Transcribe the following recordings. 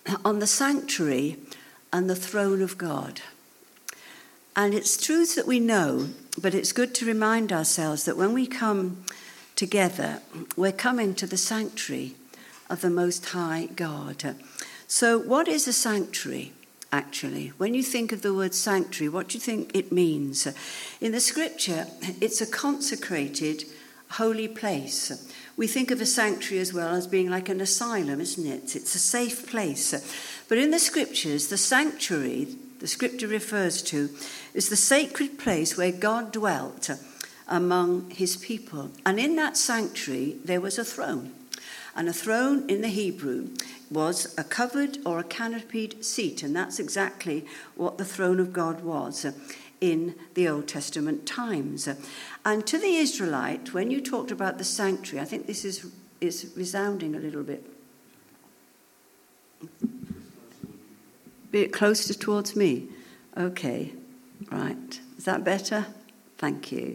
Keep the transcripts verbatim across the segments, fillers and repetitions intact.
on the sanctuary and the throne of God. And it's truths that we know, but it's good to remind ourselves that when we come together, we're coming to the sanctuary of the Most High God. So what is a sanctuary, actually? When you think of the word sanctuary, what do you think it means? In the scripture, it's a consecrated holy place. We think of a sanctuary as well as being like an asylum, isn't it? It's a safe place. But in the scriptures, the sanctuary, the scripture refers to, is the sacred place where God dwelt among his people. And in that sanctuary, there was a throne. And a throne in the Hebrew was a covered or a canopied seat. And that's exactly what the throne of God was in the Old Testament times. And to the Israelite, when you talked about the sanctuary, I think this is, is resounding a little bit. Be it closer towards me. Okay, right. Is that better? Thank you.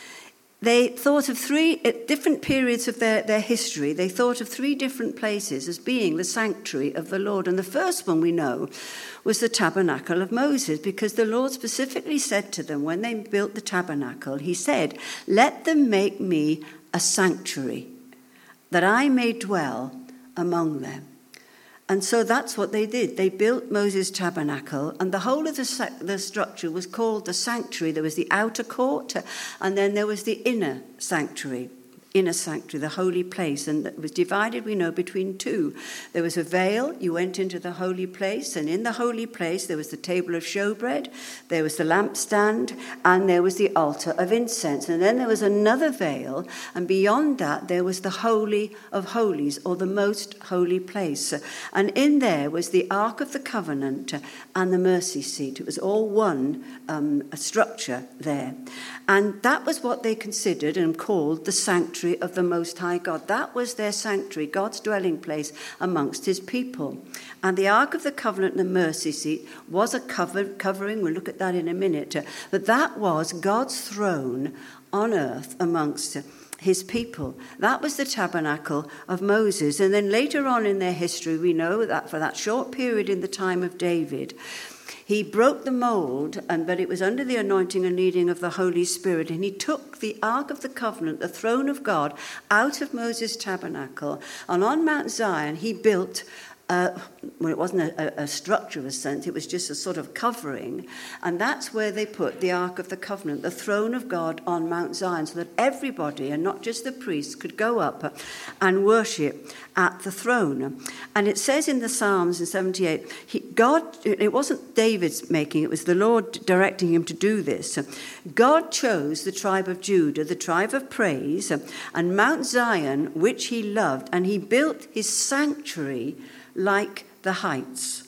They thought of three, at different periods of their, their history, they thought of three different places as being the sanctuary of the Lord. And the first one we know was the tabernacle of Moses, because the Lord specifically said to them when they built the tabernacle, he said, "Let them make me a sanctuary, that I may dwell among them." And so that's what they did. They built Moses' tabernacle, and the whole of the, the structure was called the sanctuary. There was the outer court, and then there was the inner sanctuary, inner sanctuary, the holy place. And it was divided, we know, between two. There was a veil. You went into the holy place, and in the holy place there was the table of showbread, there was the lampstand, and there was the altar of incense. And then there was another veil, and beyond that there was the Holy of Holies, or the most holy place. And in there was the Ark of the Covenant and the mercy seat. It was all one um, a structure there. And that was what they considered and called the sanctuary of the Most High God. That was their sanctuary, God's dwelling place amongst his people. And the Ark of the Covenant and the mercy seat was a cover, covering, we'll look at that in a minute, but that was God's throne on earth amongst his people. That was the tabernacle of Moses. And then later on in their history, we know that for that short period in the time of David, he broke the mold, and but it was under the anointing and leading of the Holy Spirit, and he took the Ark of the Covenant, the throne of God, out of Moses' tabernacle, and on Mount Zion he built Uh, well, it wasn't a, a structure of a sense, it was just a sort of covering. And that's where they put the Ark of the Covenant, the throne of God on Mount Zion, so that everybody, and not just the priests, could go up and worship at the throne. And it says in the Psalms in seventy-eight, he, God, it wasn't David's making, it was the Lord directing him to do this. God chose the tribe of Judah, the tribe of praise, and Mount Zion, which he loved, and he built his sanctuary like the heights.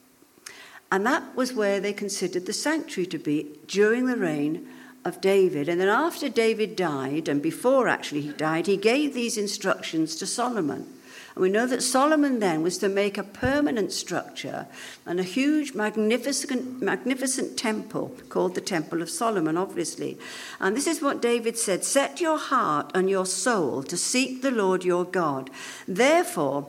And that was where they considered the sanctuary to be during the reign of David. And then after David died, and before actually he died, he gave these instructions to Solomon. And we know that Solomon then was to make a permanent structure and a huge, magnificent, magnificent temple called the Temple of Solomon, obviously. And this is what David said: "Set your heart and your soul to seek the Lord your God. Therefore,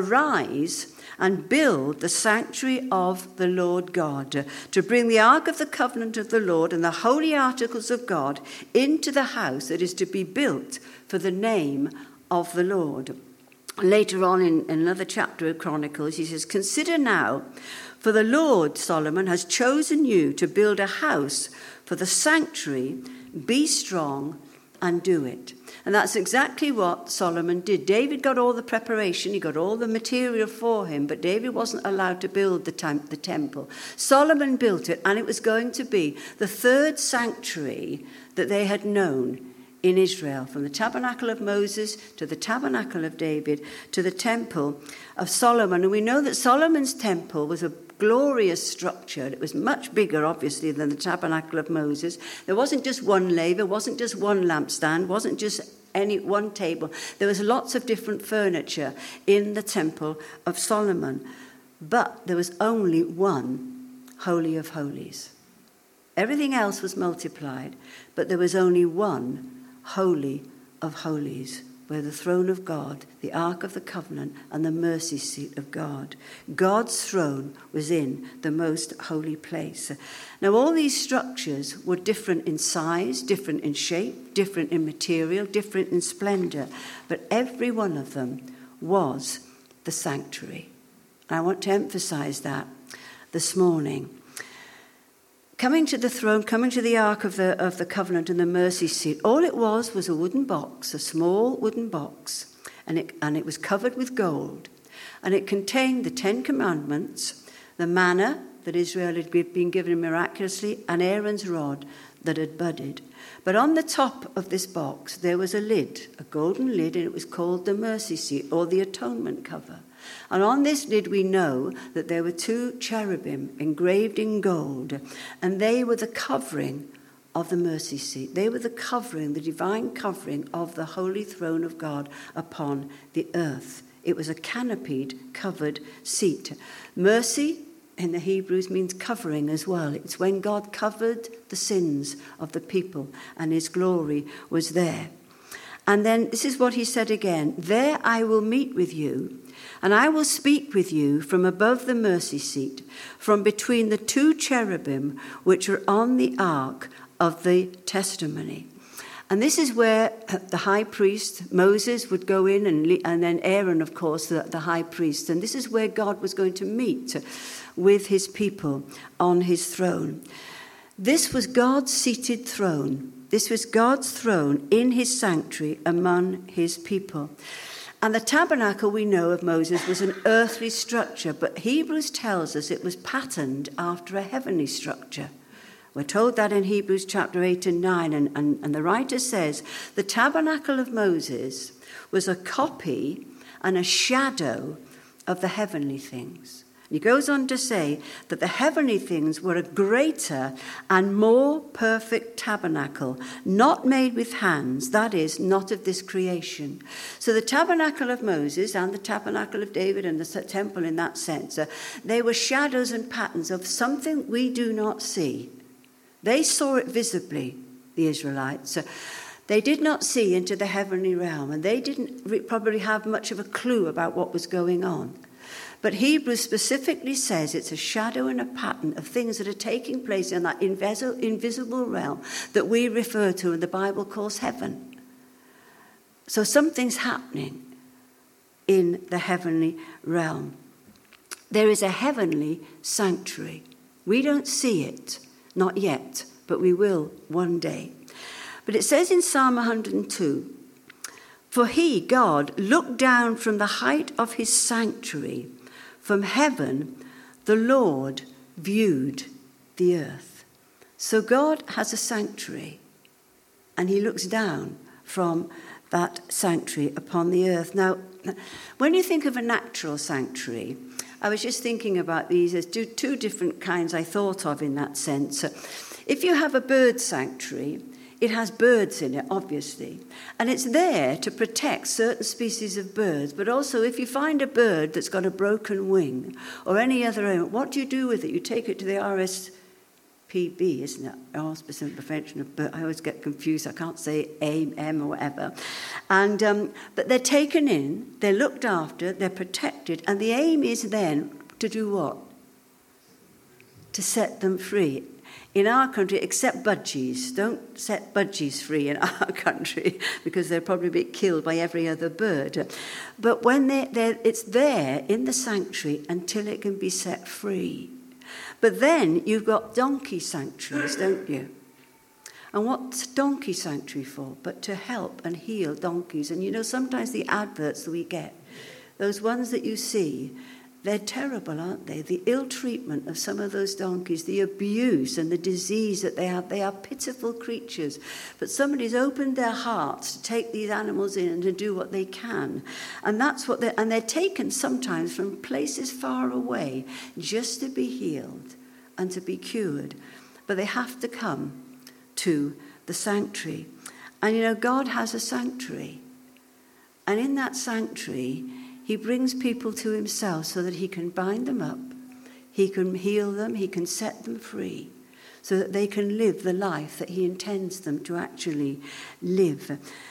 arise and build the sanctuary of the Lord God, to bring the Ark of the Covenant of the Lord and the holy articles of God into the house that is to be built for the name of the Lord." Later on in, in another chapter of Chronicles, he says, "Consider now, for the Lord, Solomon, has chosen you to build a house for the sanctuary. Be strong and do it." And that's exactly what Solomon did. David got all the preparation, he got all the material for him, but David wasn't allowed to build the, tem- the temple. Solomon built it, and it was going to be the third sanctuary that they had known in Israel, from the tabernacle of Moses to the tabernacle of David to the temple of Solomon. And we know that Solomon's temple was a glorious structure. It was much bigger, obviously, than the tabernacle of Moses. There wasn't just one laver, wasn't just one lampstand, wasn't just any one table. There was lots of different furniture in the temple of Solomon. But there was only one Holy of Holies. Everything else was multiplied, but there was only one Holy of Holies were the throne of God, the Ark of the Covenant, and the mercy seat of God. God's throne was in the most holy place. Now, all these structures were different in size, different in shape, different in material, different in splendor, but every one of them was the sanctuary. I want to emphasize that this morning. Coming to the throne, coming to the Ark of the, of the Covenant and the mercy seat, all it was was a wooden box, a small wooden box, and it, and it was covered with gold. And it contained the Ten Commandments, the manna that Israel had been given miraculously, and Aaron's rod that had budded. But on the top of this box, there was a lid, a golden lid, and it was called the mercy seat, or the atonement cover. And on this lid we know that there were two cherubim engraved in gold, and they were the covering of the mercy seat. They were the covering, the divine covering of the holy throne of God upon the earth. It was a canopied, covered seat. Mercy in the Hebrews means covering as well. It's when God covered the sins of the people and his glory was there. And then this is what he said again, there I will meet with you, and I will speak with you from above the mercy seat, from between the two cherubim which are on the ark of the testimony. And this is where the high priest, Moses, would go in, and, and then Aaron, of course, the, the high priest. And this is where God was going to meet with his people on his throne. This was God's seated throne. This was God's throne in his sanctuary among his people. And the tabernacle, we know of Moses, was an earthly structure, but Hebrews tells us it was patterned after a heavenly structure. We're told that in Hebrews chapter eight and nine, and, and, and the writer says, the tabernacle of Moses was a copy and a shadow of the heavenly things. He goes on to say that the heavenly things were a greater and more perfect tabernacle, not made with hands, that is, not of this creation. So the tabernacle of Moses and the tabernacle of David and the temple in that sense, uh, they were shadows and patterns of something we do not see. They saw it visibly, the Israelites. Uh, They did not see into the heavenly realm, and they didn't re- probably have much of a clue about what was going on. But Hebrews specifically says it's a shadow and a pattern of things that are taking place in that invis- invisible realm that we refer to and the Bible calls heaven. So something's happening in the heavenly realm. There is a heavenly sanctuary. We don't see it, not yet, but we will one day. But it says in Psalm one hundred two, for he, God, looked down from the height of his sanctuary. From heaven, the Lord viewed the earth. So God has a sanctuary, and he looks down from that sanctuary upon the earth. Now, when you think of a natural sanctuary, I was just thinking about these as two, two different kinds I thought of in that sense. If you have a bird sanctuary, it has birds in it, obviously, and it's there to protect certain species of birds. But also, if you find a bird that's got a broken wing or any other ailment, what do you do with it? You take it to the R S P B, isn't it? Hospice and Prevention of Bird. I always get confused. I can't say A M or whatever. And um, but they're taken in, they're looked after, they're protected, and the aim is then to do what? To set them free. In our country, except budgies. Don't set budgies free in our country because they'll probably be killed by every other bird. But when they, they're, it's there in the sanctuary until it can be set free. But then you've got donkey sanctuaries, don't you? And what's donkey sanctuary for? But to help and heal donkeys. And you know, sometimes the adverts that we get, those ones that you see, they're terrible, aren't they? The ill treatment of some of those donkeys, the abuse and the disease that they have. They are pitiful creatures. But somebody's opened their hearts to take these animals in and to do what they can. And that's what they're, and they're taken sometimes from places far away just to be healed and to be cured. But they have to come to the sanctuary. And you know, God has a sanctuary. And in that sanctuary, he brings people to himself so that he can bind them up, he can heal them, he can set them free, so that they can live the life that he intends them to actually live.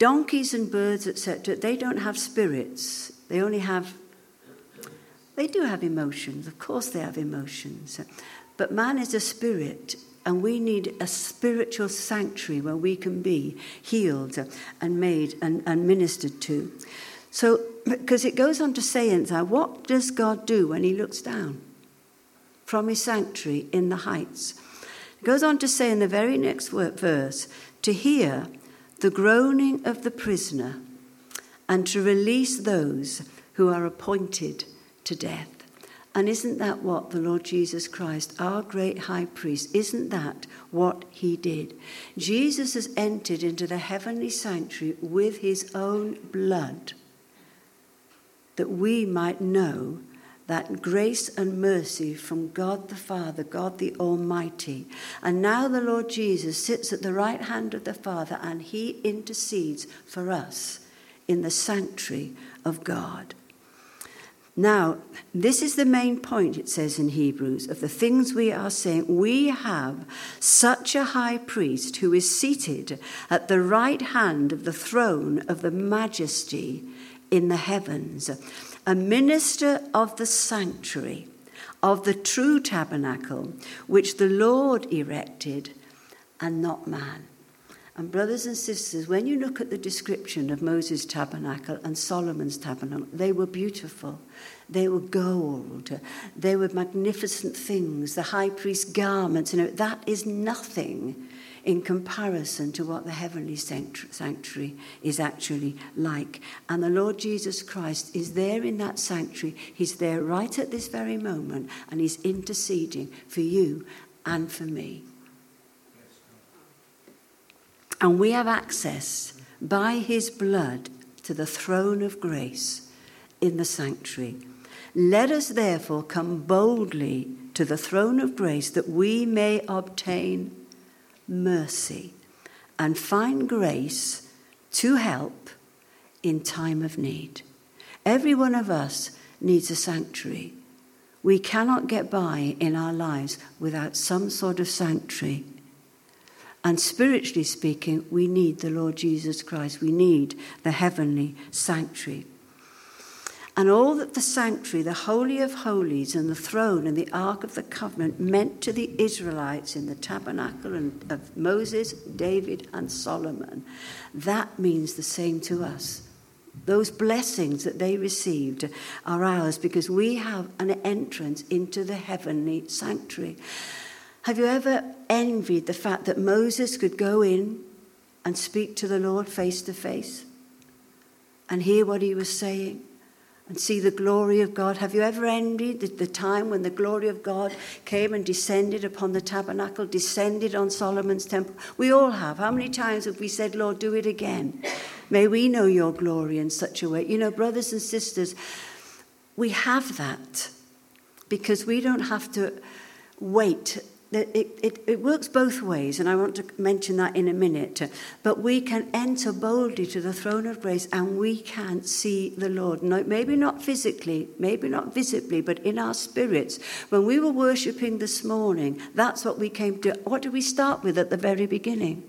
Donkeys and birds, et cetera, they don't have spirits. They only have, they do have emotions. Of course they have emotions. But man is a spirit, and we need a spiritual sanctuary where we can be healed and made and, and ministered to. So, because it goes on to say inside, what does God do when he looks down from his sanctuary in the heights? It goes on to say in the very next verse, to hear the groaning of the prisoner and to release those who are appointed to death. And isn't that what the Lord Jesus Christ, our great high priest, isn't that what he did? Jesus has entered into the heavenly sanctuary with his own blood, that we might know that grace and mercy from God the Father, God the Almighty. And now the Lord Jesus sits at the right hand of the Father, and he intercedes for us in the sanctuary of God. Now, this is the main point, it says in Hebrews, of the things we are saying. We have such a high priest who is seated at the right hand of the throne of the majesty in the heavens, a minister of the sanctuary, of the true tabernacle, which the Lord erected, and not man. And brothers and sisters, when you look at the description of Moses' tabernacle and Solomon's tabernacle, they were beautiful. They were gold. They were magnificent things. The high priest's garments, you know, that is nothing in comparison to what the heavenly sanctuary is actually like. And the Lord Jesus Christ is there in that sanctuary. He's there right at this very moment, and he's interceding for you and for me. And we have access by his blood to the throne of grace in the sanctuary. Let us therefore come boldly to the throne of grace, that we may obtain mercy and find grace to help in time of need. Every one of us needs a sanctuary. We cannot get by in our lives without some sort of sanctuary. And spiritually speaking, we need the Lord Jesus Christ. We need the heavenly sanctuary. And all that the sanctuary, the Holy of Holies, and the throne and the Ark of the Covenant meant to the Israelites in the tabernacle and of Moses, David, and Solomon, that means the same to us. Those blessings that they received are ours because we have an entrance into the heavenly sanctuary. Have you ever envied the fact that Moses could go in and speak to the Lord face to face and hear what he was saying and see the glory of God? Have you ever envied the, the time when the glory of God came and descended upon the tabernacle, descended on Solomon's temple? We all have. How many times have we said, Lord, do it again? May we know your glory in such a way. You know, brothers and sisters, we have that because we don't have to wait. It, it, it works both ways, and I want to mention that in a minute. But we can enter boldly to the throne of grace, and we can see the Lord. No, maybe not physically, maybe not visibly, but in our spirits. When we were worshipping this morning, that's what we came to. What did we start with at the very beginning?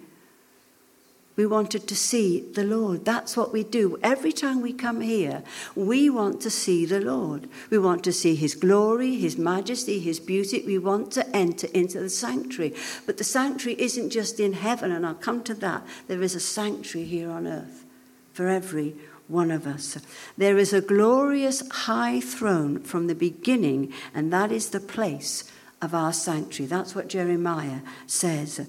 We wanted to see the Lord. That's what we do. Every time we come here, we want to see the Lord. We want to see his glory, his majesty, his beauty. We want to enter into the sanctuary. But the sanctuary isn't just in heaven, and I'll come to that. There is a sanctuary here on earth for every one of us. There is a glorious high throne from the beginning, and that is the place of our sanctuary. That's what Jeremiah says.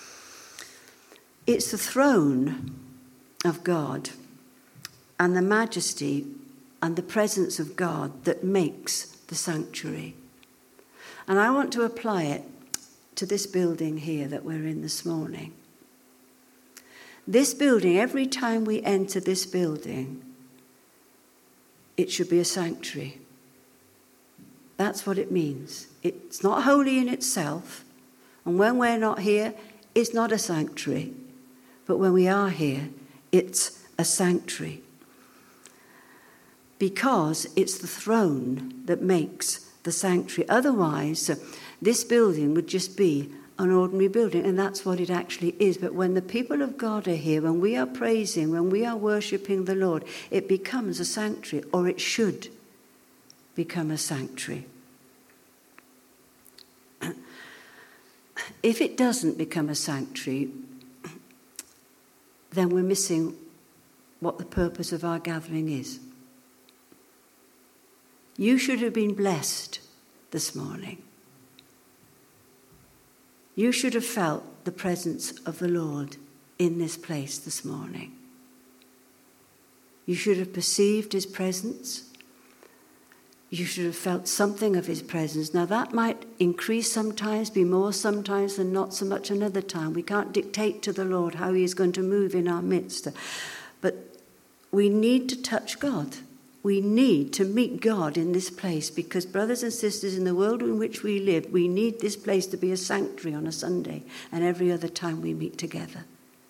It's the throne of God and the majesty and the presence of God that makes the sanctuary. And I want to apply it to this building here that we're in this morning. This building, every time we enter this building, it should be a sanctuary. That's what it means. It's not holy in itself. And when we're not here, it's not a sanctuary. But when we are here, it's a sanctuary. Because it's the throne that makes the sanctuary. Otherwise, this building would just be an ordinary building, and that's what it actually is. But when the people of God are here, when we are praising, when we are worshipping the Lord, it becomes a sanctuary, or it should become a sanctuary. If it doesn't become a sanctuary, then we're missing what the purpose of our gathering is. You should have been blessed this morning. You should have felt the presence of the Lord in this place this morning. You should have perceived his presence. You should have felt something of his presence. Now that might increase sometimes, be more sometimes and not so much another time. We can't dictate to the Lord how he is going to move in our midst. But we need to touch God. We need to meet God in this place, because brothers and sisters, in the world in which we live, we need this place to be a sanctuary on a Sunday and every other time we meet together.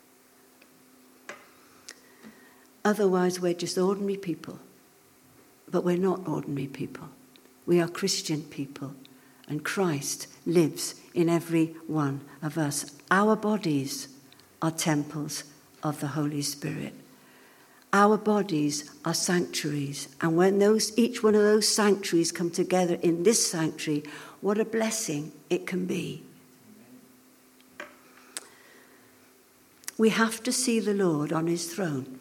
Otherwise, we're just ordinary people. But we're not ordinary people. We are Christian people, and Christ lives in every one of us. Our bodies are temples of the Holy Spirit. Our bodies are sanctuaries, and when those, each one of those sanctuaries come together in this sanctuary, what a blessing it can be. We have to see the Lord on his throne.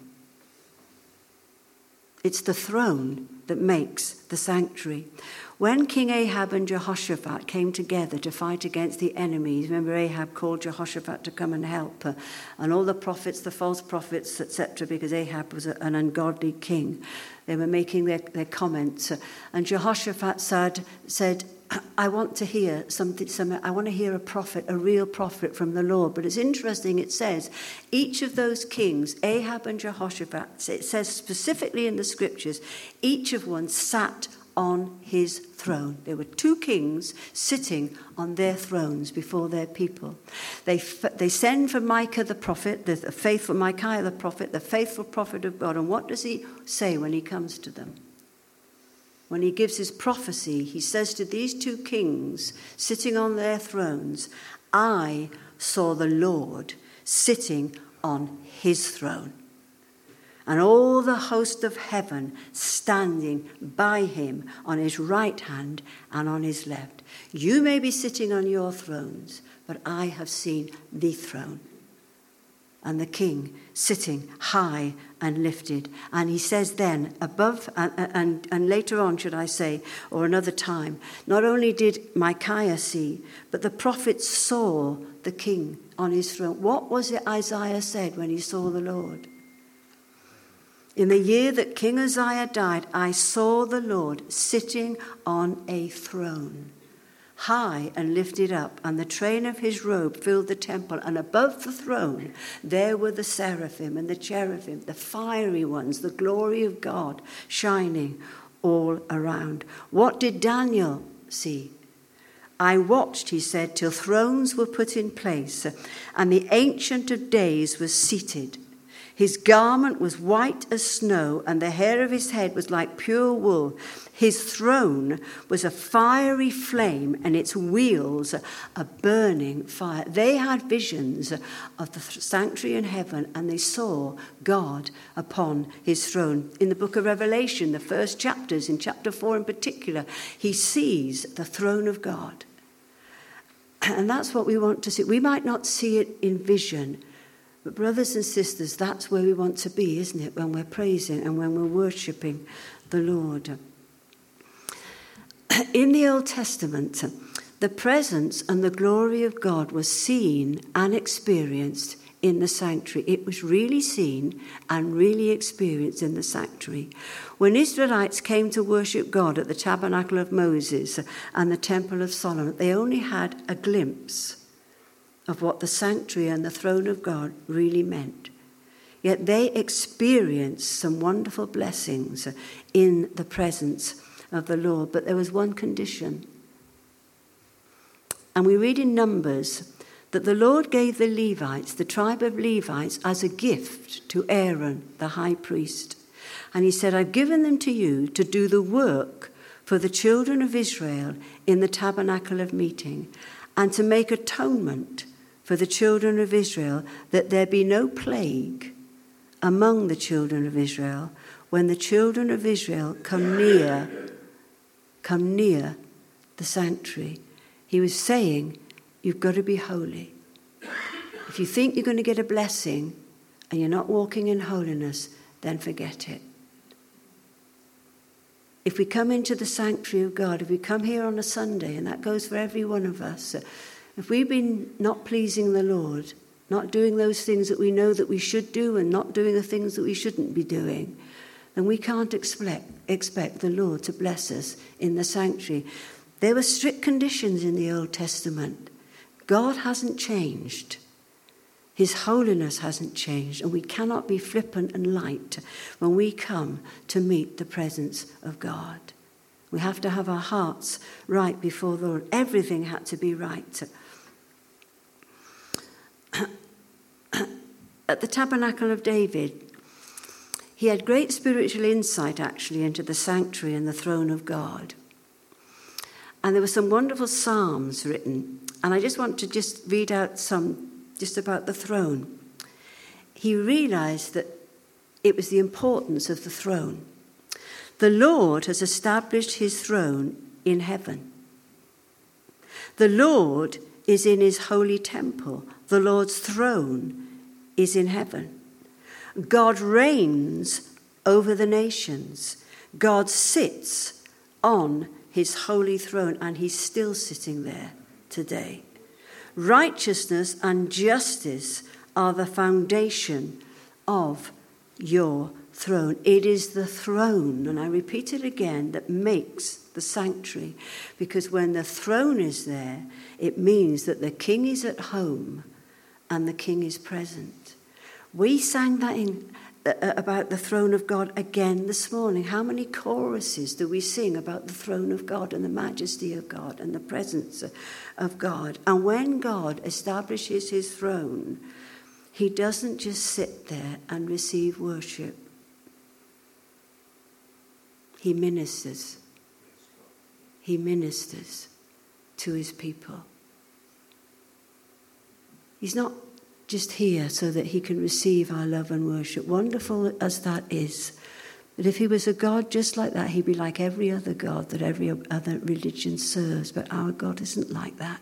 It's the throne that makes the sanctuary. When King Ahab and Jehoshaphat came together to fight against the enemies, remember Ahab called Jehoshaphat to come and help her, and all the prophets, the false prophets, et cetera, because Ahab was a, an ungodly king. They were making their, their comments. And Jehoshaphat said, said, I want to hear something, something, I want to hear a prophet, a real prophet from the Lord. But it's interesting, it says, each of those kings, Ahab and Jehoshaphat, it says specifically in the scriptures, each of one sat on his throne. There were two kings sitting on their thrones before their people. They they send for Micah the prophet, the faithful Micaiah the prophet, the faithful prophet of God. And what does he say when he comes to them? When he gives his prophecy, he says to these two kings sitting on their thrones, I saw the Lord sitting on his throne, and all the host of heaven standing by him on his right hand and on his left. You may be sitting on your thrones, but I have seen the throne, and the king sitting high and lifted. And he says then, above, and, and, and later on, should I say, or another time, not only did Micaiah see, but the prophets saw the king on his throne. What was it Isaiah said when he saw the Lord? In the year that King Uzziah died, I saw the Lord sitting on a throne, high and lifted up, and the train of his robe filled the temple. And above the throne, there were the seraphim and the cherubim, the fiery ones, the glory of God shining all around. What did Daniel see? I watched, he said, till thrones were put in place, and the Ancient of Days was seated. His garment was white as snow, and the hair of his head was like pure wool. His throne was a fiery flame, and its wheels a burning fire. They had visions of the sanctuary in heaven, and they saw God upon his throne. In the book of Revelation, the first chapters, in chapter four in particular, he sees the throne of God. And that's what we want to see. We might not see it in vision, but brothers and sisters, that's where we want to be, isn't it, when we're praising and when we're worshipping the Lord. In the Old Testament, the presence and the glory of God was seen and experienced in the sanctuary. It was really seen and really experienced in the sanctuary. When Israelites came to worship God at the tabernacle of Moses and the temple of Solomon, they only had a glimpse of what the sanctuary and the throne of God really meant. Yet they experienced some wonderful blessings in the presence of the Lord. But there was one condition. And we read in Numbers that the Lord gave the Levites, the tribe of Levites, as a gift to Aaron, the high priest. And he said, I've given them to you to do the work for the children of Israel in the tabernacle of meeting. and to make atonement for the children of Israel, that there be no plague among the children of Israel when the children of Israel come near, come near the sanctuary. He was saying, you've got to be holy. If you think you're going to get a blessing and you're not walking in holiness, then forget it. If we come into the sanctuary of God, if we come here on a Sunday, and that goes for every one of us, if we've been not pleasing the Lord, not doing those things that we know that we should do and not doing the things that we shouldn't be doing, then we can't expect, expect the Lord to bless us in the sanctuary. There were strict conditions in the Old Testament. God hasn't changed. His holiness hasn't changed, and we cannot be flippant and light when we come to meet the presence of God. We have to have our hearts right before the Lord. Everything had to be right. At the Tabernacle of David, he had great spiritual insight, actually, into the sanctuary and the throne of God. And there were some wonderful psalms written, and I just want to just read out some just about the throne. He realized that it was the importance of the throne. The Lord has established his throne in heaven. The Lord is in his holy temple. The Lord's throne is in heaven. God reigns over the nations. God sits on his holy throne, and he's still sitting there today. Righteousness and justice are the foundation of your throne. It is the throne, and I repeat it again, that makes the sanctuary. Because when the throne is there, it means that the king is at home and the king is present. We sang that in uh, about the throne of God again this morning. How many choruses do we sing about the throne of God and the majesty of God and the presence of God? And when God establishes his throne, he doesn't just sit there and receive worship. He ministers. He ministers to his people. He's not just here so that he can receive our love and worship, wonderful as that is. But if he was a God just like that, he'd be like every other God that every other religion serves. But our God isn't like that.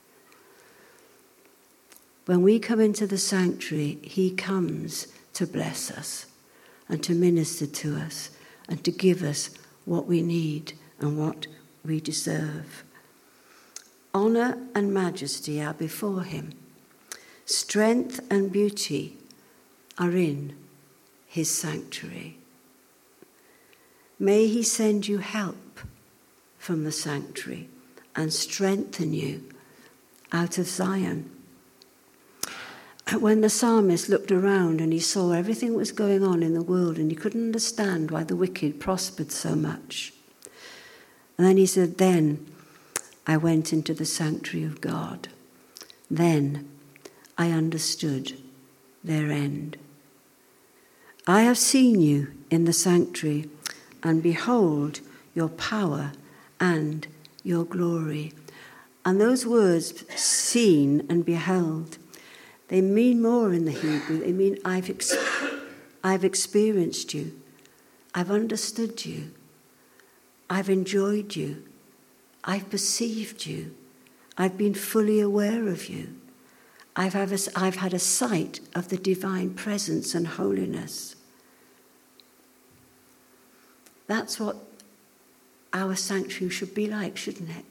When we come into the sanctuary, he comes to bless us and to minister to us and to give us what we need and what we deserve. Honor and majesty are before him. Strength and beauty are in his sanctuary. May he send you help from the sanctuary and strengthen you out of Zion. When the psalmist looked around and he saw everything that was going on in the world, and he couldn't understand why the wicked prospered so much. And then he said, then I went into the sanctuary of God. Then I understood their end. I have seen you in the sanctuary, and behold your power and your glory. And those words, seen and beheld, they mean more in the Hebrew. They mean I've, ex- I've experienced you. I've understood you. I've enjoyed you. I've perceived you. I've been fully aware of you. I've, have a, I've had a sight of the divine presence and holiness. That's what our sanctuary should be like, shouldn't it?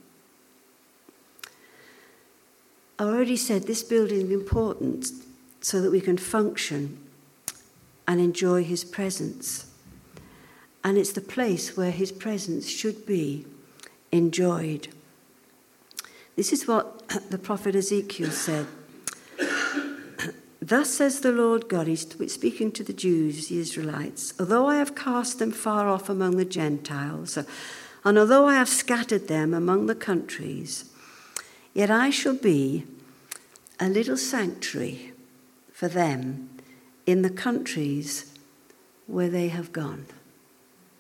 I already said this building is important so that we can function and enjoy his presence. And it's the place where his presence should be enjoyed. This is what the prophet Ezekiel said. Thus says the Lord God, he's speaking to the Jews, the Israelites, although I have cast them far off among the Gentiles, and although I have scattered them among the countries, yet I shall be a little sanctuary for them in the countries where they have gone.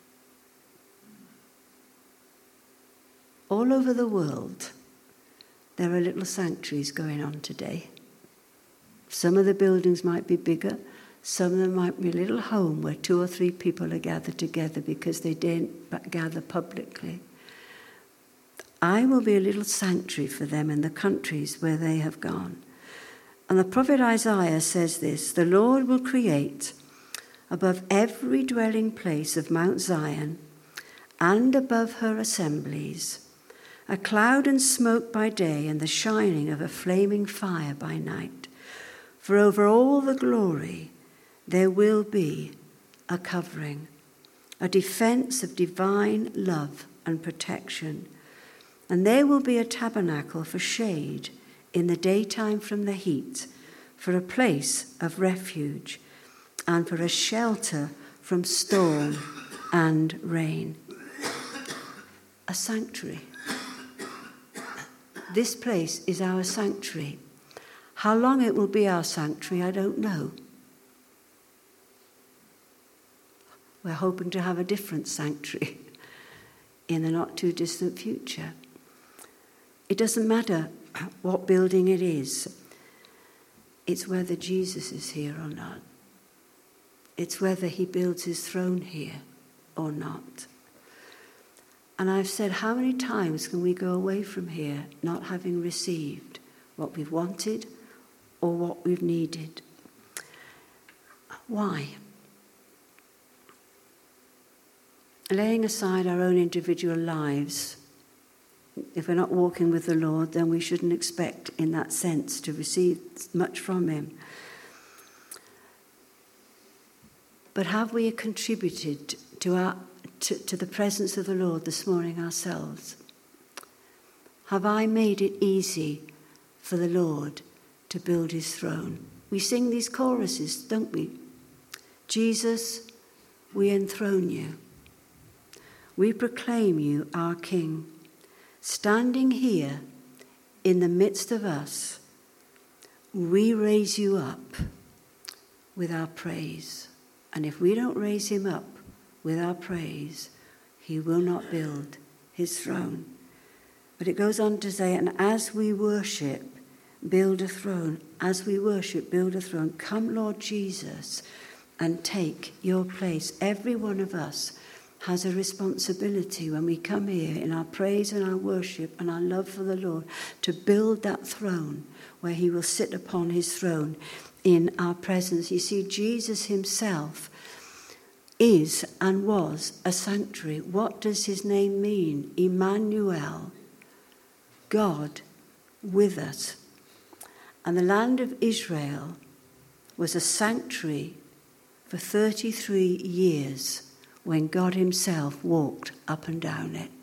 All over the world, there are little sanctuaries going on today. Some of the buildings might be bigger. Some of them might be a little home where two or three people are gathered together because they didn't gather publicly. I will be a little sanctuary for them in the countries where they have gone. And the prophet Isaiah says this, the Lord will create above every dwelling place of Mount Zion and above her assemblies a cloud and smoke by day and the shining of a flaming fire by night. For over all the glory there will be a covering, a defense of divine love and protection. And there will be a tabernacle for shade in the daytime from the heat, for a place of refuge, and for a shelter from storm and rain. A sanctuary. This place is our sanctuary. How long it will be our sanctuary, I don't know. We're hoping to have a different sanctuary in the not too distant future. It doesn't matter what building it is. It's whether Jesus is here or not. It's whether he builds his throne here or not. And I've said, how many times can we go away from here not having received what we've wanted or what we've needed? Why? Laying aside our own individual lives, if we're not walking with the Lord, then we shouldn't expect in that sense to receive much from him. But have we contributed to, our, to, to the presence of the Lord this morning ourselves? Have I made it easy for the Lord to build his throne? We sing these choruses, don't we? Jesus, we enthrone you. We proclaim you our King. Standing here in the midst of us, we raise you up with our praise. And if we don't raise him up with our praise, he will not build his throne. But it goes on to say, and as we worship, build a throne. As we worship, build a throne. Come, Lord Jesus, and take your place. Every one of us has a responsibility when we come here in our praise and our worship and our love for the Lord to build that throne where he will sit upon his throne in our presence. You see, Jesus himself is and was a sanctuary. What does his name mean? Emmanuel, God with us. And the land of Israel was a sanctuary for thirty-three years. When God himself walked up and down it.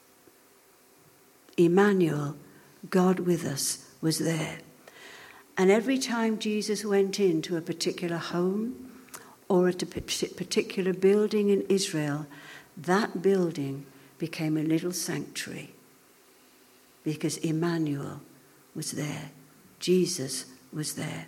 Emmanuel, God with us, was there. And every time Jesus went into a particular home or a particular building in Israel, that building became a little sanctuary because Emmanuel was there. Jesus was there.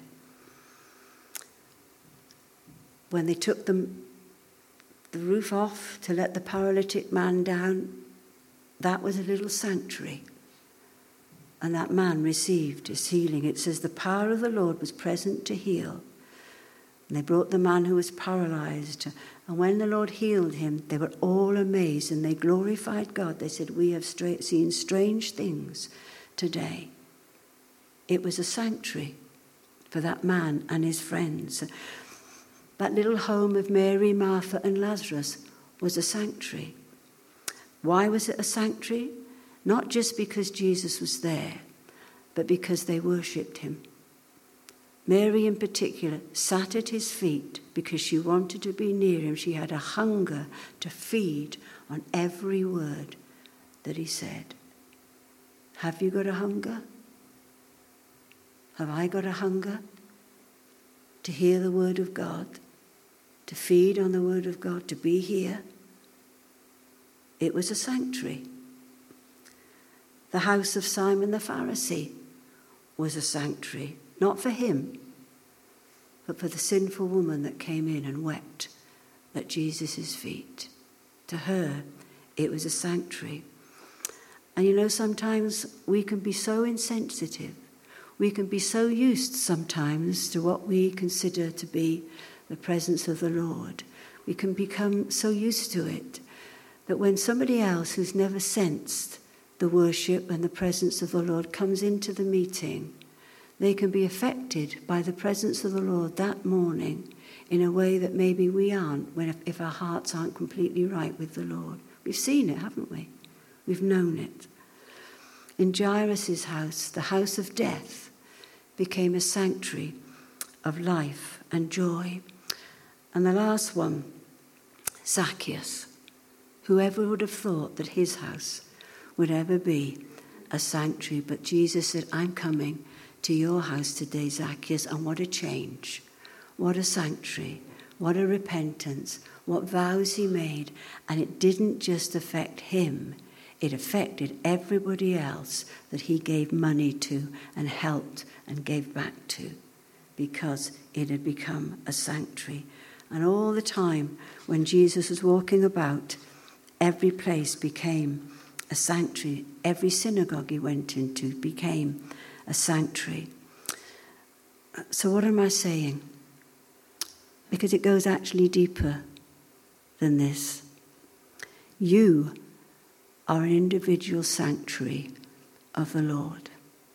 When they took them the roof off to let the paralytic man down, that was a little sanctuary. And that man received his healing. It says the power of the Lord was present to heal. And they brought the man who was paralyzed. And when the Lord healed him, they were all amazed and they glorified God. They said, we have stra- seen strange things today. It was a sanctuary for that man and his friends. That little home of Mary, Martha, and Lazarus was a sanctuary. Why was it a sanctuary? Not just because Jesus was there, but because they worshipped him. Mary in particular sat at his feet because she wanted to be near him. She had a hunger to feed on every word that he said. Have you got a hunger? Have I got a hunger to hear the word of God? To feed on the word of God, to be here? It was a sanctuary. The house of Simon the Pharisee was a sanctuary, not for him, but for the sinful woman that came in and wept at Jesus' feet. To her, it was a sanctuary. And you know, sometimes we can be so insensitive. We can be so used sometimes to what we consider to be the presence of the Lord. We can become so used to it that when somebody else who's never sensed the worship and the presence of the Lord comes into the meeting, they can be affected by the presence of the Lord that morning in a way that maybe we aren't when if, if our hearts aren't completely right with the Lord. We've seen it, haven't we? We've known it. In Jairus' house, the house of death became a sanctuary of life and joy. And the last one, Zacchaeus. Whoever would have thought that his house would ever be a sanctuary? But Jesus said, I'm coming to your house today, Zacchaeus. And what a change. What a sanctuary. What a repentance. What vows he made. And it didn't just affect him. It affected everybody else that he gave money to and helped and gave back to, because it had become a sanctuary. And all the time when Jesus was walking about, every place became a sanctuary. Every synagogue he went into became a sanctuary. So what am I saying? Because it goes actually deeper than this. You are an individual sanctuary of the Lord.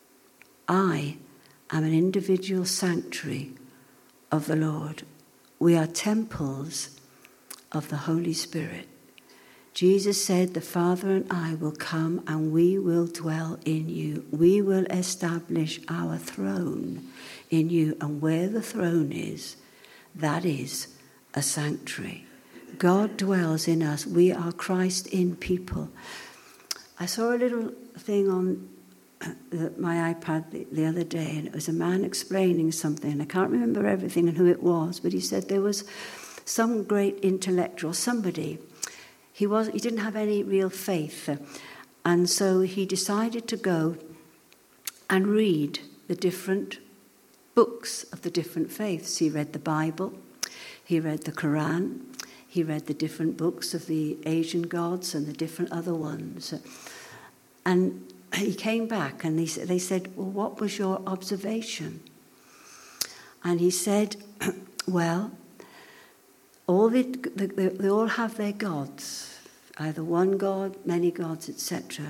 I am an individual sanctuary of the Lord. We are temples of the Holy Spirit. Jesus said, the Father and I will come and we will dwell in you. We will establish our throne in you. And where the throne is, that is a sanctuary. God dwells in us. We are Christ in people. I saw a little thing on my iPad the, the other day, and it was a man explaining something, and I can't remember everything and who it was, but he said there was some great intellectual, somebody, he was he didn't have any real faith, and so he decided to go and read the different books of the different faiths. He read the Bible, he read the Quran, he read the different books of the Asian gods and the different other ones. And he came back and they, they said, well, what was your observation? And he said, well, all the, they, they all have their gods, either one god, many gods, et cetera.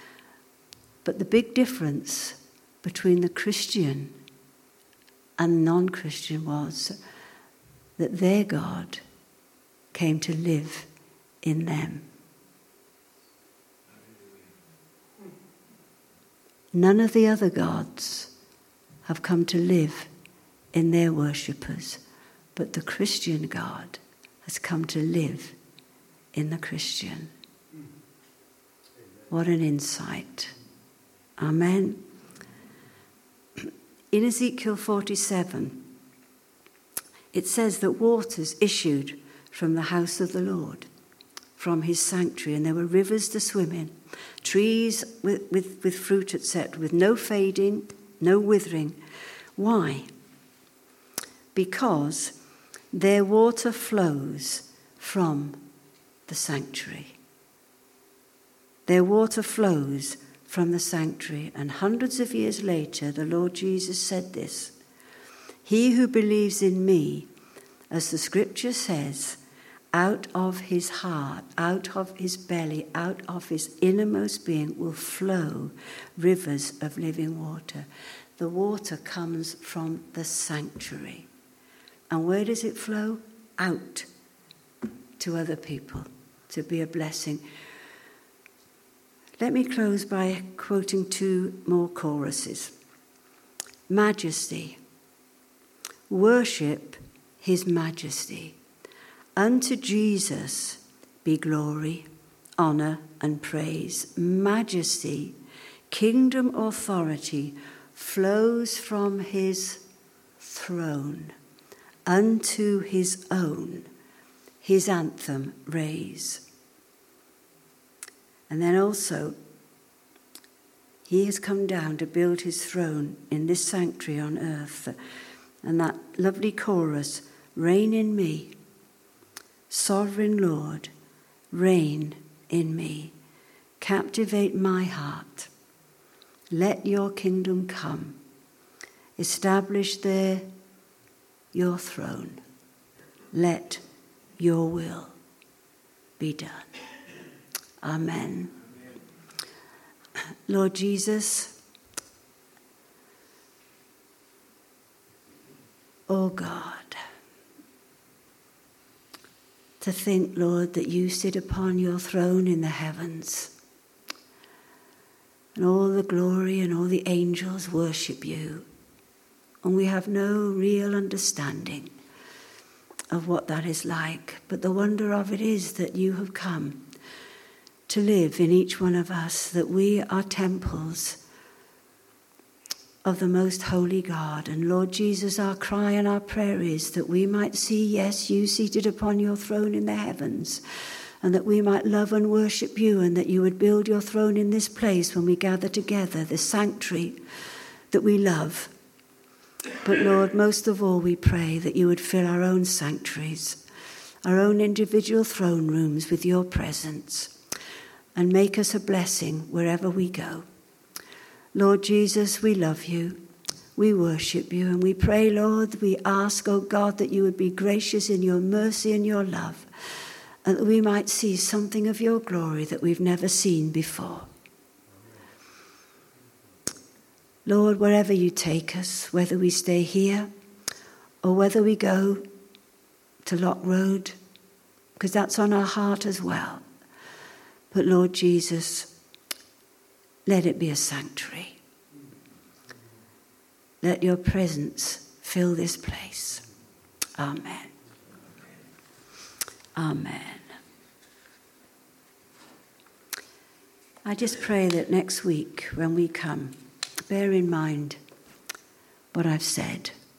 But the big difference between the Christian and non-Christian was that their God came to live in them. None of the other gods have come to live in their worshippers, but the Christian God has come to live in the Christian. What an insight. Amen. In Ezekiel forty-seven, it says that waters issued from the house of the Lord, from his sanctuary, and there were rivers to swim in, trees with, with, with fruit, et cetera, with no fading, no withering. Why? Because their water flows from the sanctuary. Their water flows from the sanctuary. And hundreds of years later, the Lord Jesus said this, he who believes in me, as the scripture says, out of his heart, out of his belly, out of his innermost being will flow rivers of living water. The water comes from the sanctuary. And where does it flow? Out to other people, to be a blessing. Let me close by quoting two more choruses. Majesty. Worship his majesty. Unto Jesus be glory, honor, and praise. Majesty, kingdom authority flows from his throne. Unto his own, his anthem raise. And then also, he has come down to build his throne in this sanctuary on earth. And that lovely chorus, reign in me. Sovereign Lord, reign in me. Captivate my heart. Let your kingdom come. Establish there your throne. Let your will be done. Amen. Lord Jesus, oh God, to think, Lord, that you sit upon your throne in the heavens, and all the glory and all the angels worship you, and we have no real understanding of what that is like. But the wonder of it is that you have come to live in each one of us, that we are temples of the most holy God. And Lord Jesus, our cry and our prayer is that we might see, yes, you seated upon your throne in the heavens, and that we might love and worship you, and that you would build your throne in this place when we gather together, the sanctuary that we love. But Lord, most of all, we pray that you would fill our own sanctuaries, our own individual throne rooms with your presence, and make us a blessing wherever we go. Lord Jesus, we love you, we worship you, and we pray, Lord, we ask, oh God, that you would be gracious in your mercy and your love, and that we might see something of your glory that we've never seen before. Lord, wherever you take us, whether we stay here or whether we go to Lock Road, because that's on our heart as well. But Lord Jesus, let it be a sanctuary. Let your presence fill this place. Amen. Amen. I just pray that next week when we come, bear in mind what I've said.